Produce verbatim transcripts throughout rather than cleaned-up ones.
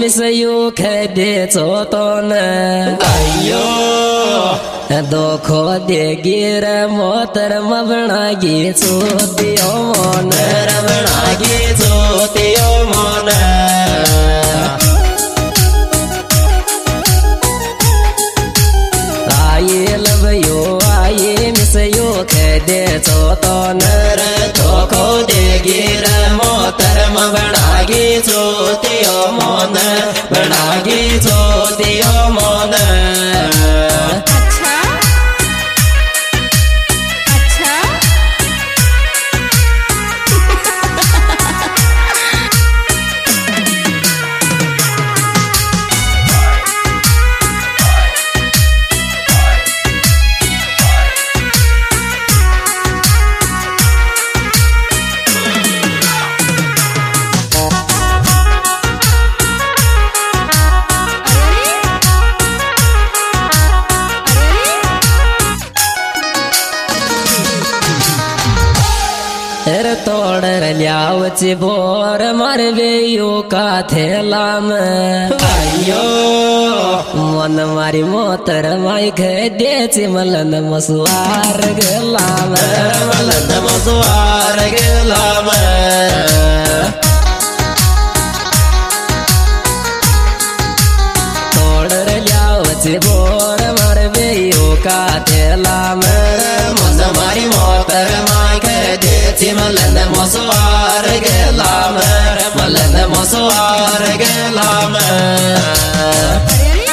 मिसयू खेदे चोतोन अयो दोखो दे गिर मोतर मबणागी चोतियो मोन रमणागी चोतियो मोन आये लबयो आये मिसयो खेदे चोतोन दोखो दे गिर मोतर मबणागी चोतियो मोन बणागी चोतियो मोन तोड़ लियावची बोर मरवेयो का थेला में अयो मन मारी मोतर माई खेदे चिमलन मसुआर गेला में मलन मसुआर गेला में तोड़ लियावची बोर मरवेयो का थेला में मन मारी मोतर माई खेदे मलन मसुआर गेला में मलन मसुआर गेला में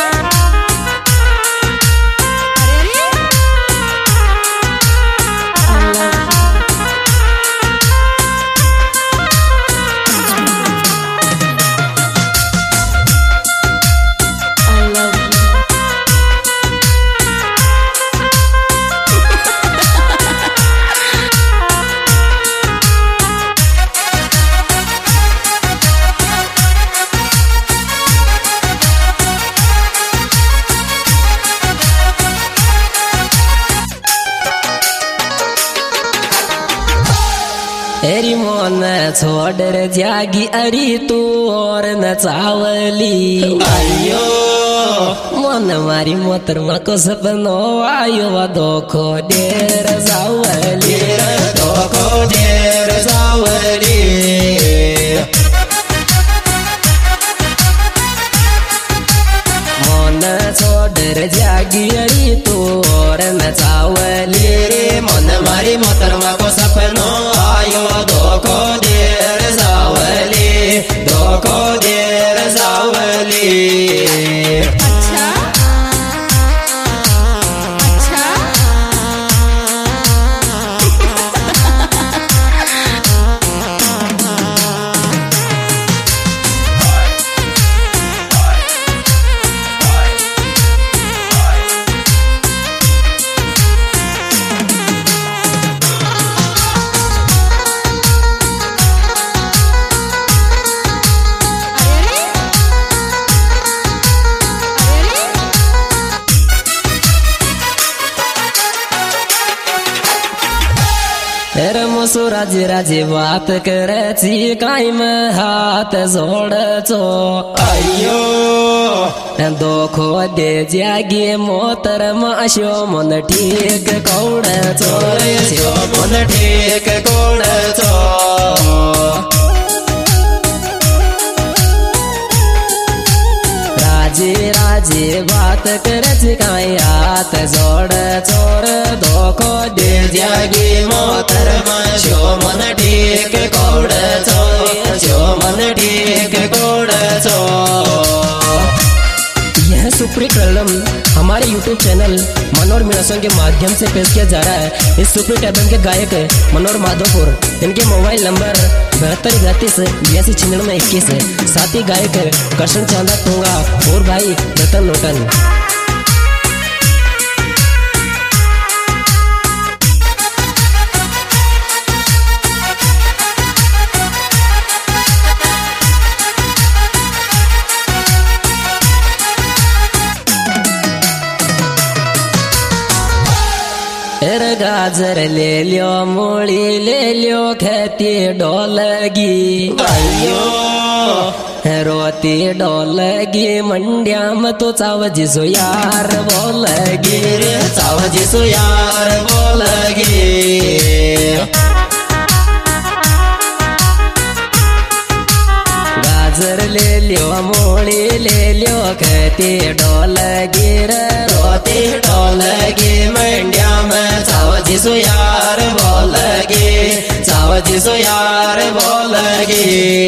एरी मोन छोड़ जागी अरी तू और न चावली अयो मन मारी मोतर मको सपनो आयो दोखो डेर जावली दोखो डेर जावली मन छोड़ जागी अरी तू और न चावली मन मारी मोतर मको सपनो आयो दोखो देर जावली दोखो देर जावली अच्छा अच्छा मसु राजी राजी बात करे ची काई में हाथ जोड़ चो अयो दोखो दे जागी मोतर माशो मन ठीक कौड़ चो शो मन ठीक कौड़ चो राजी राजी बात करे ची काई हाथ जोड़ चोर दोखो दे जागी मोतर शो मन ठीक कौड़ चो शो मन ठीक कौड़ चो। यह सुप्रीत एल्बम हमारे यूट्यूब चैनल मनोहर मीणा के माध्यम से पेश किया जा रहा है। इस सुप्रीत एल्बम के गायक मनोहर माधोपुर, इनके मोबाइल नंबर बहत्तर बत्तीस बयासी छिन्नवे इक्कीस है। साथ ही गायक कृष्ण चांदा टोंगा और भाई रतन लोटन। गाजर ले लियो मूली ले लियो खेती डोलगी अयो रोती डोलगी मंड्या में तो चावजी सो यार बोलगी रे चावजी सो यार बोलगी गाजर ले लियो मोड़ी ले लियो कहती डोलगी रे रोती डोलगी मंड्या में चावजी सो यार बोलगी चावजी सो यार बोलगी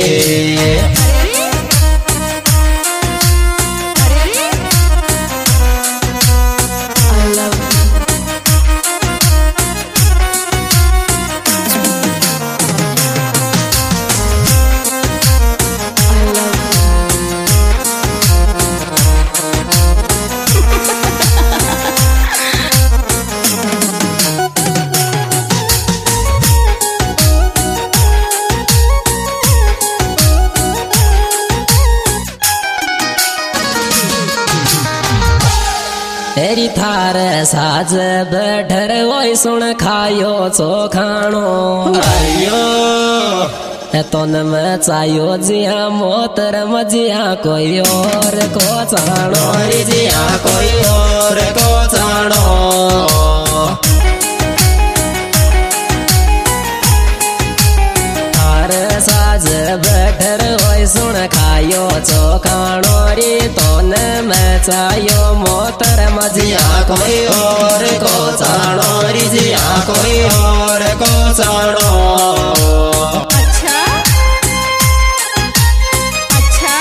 तेरी थार साज बैठर वही सुन खायो चो खाणो आयो तोन में चायो जिया मोतर मजिया कोई और को चाणो जिया कोई और को चाणो थार साज बैठर वही सुन खायो चो खाणो रे तोन में चायो मोतर जिया कोई और को चाणो जिया कोई और को चाणो अच्छा अच्छा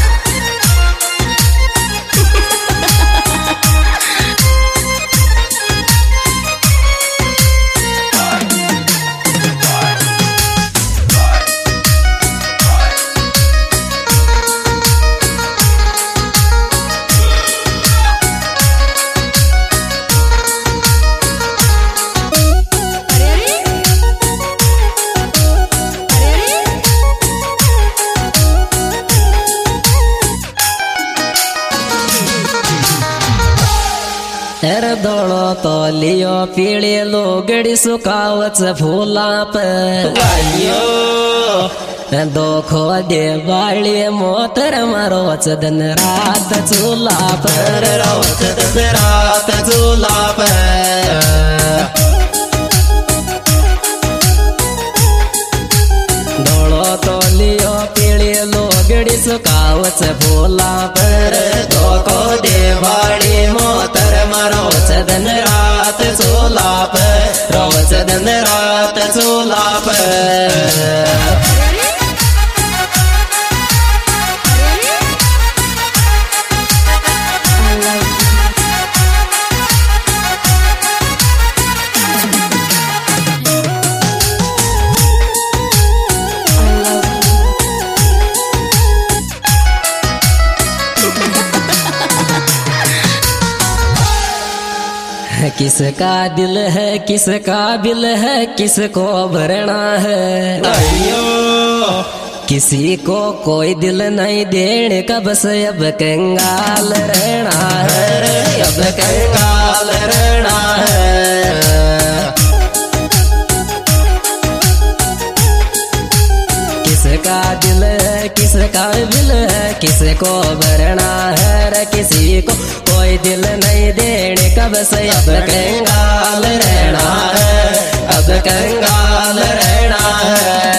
एर दोड़ो तो लियो पीड़े लोगड़ी सुकावच फूला पर आयो दोखो दे बाली मोतर मारो दिन रात चूल्हा पर रोज दिन रात चूल्हा पर दोड़ो तो लियो पीड़े लोगड़ी सुकावच फूला पर दोखो दे बाली मोतर रोज दिन रात चूल्हा पर रोज दिन रात चूल्हा पर किसका दिल है किसका बिल है किसको भरना है आयो किसी को कोई दिल नहीं देने का बस अब कंगाल रहना है अब कंगाल रहना है किसका दिल है किसका बिल है किसको भरना है रे किसी को कोई दिल नहीं देने का बस अब कंगाल रहना है अब कंगाल रहना है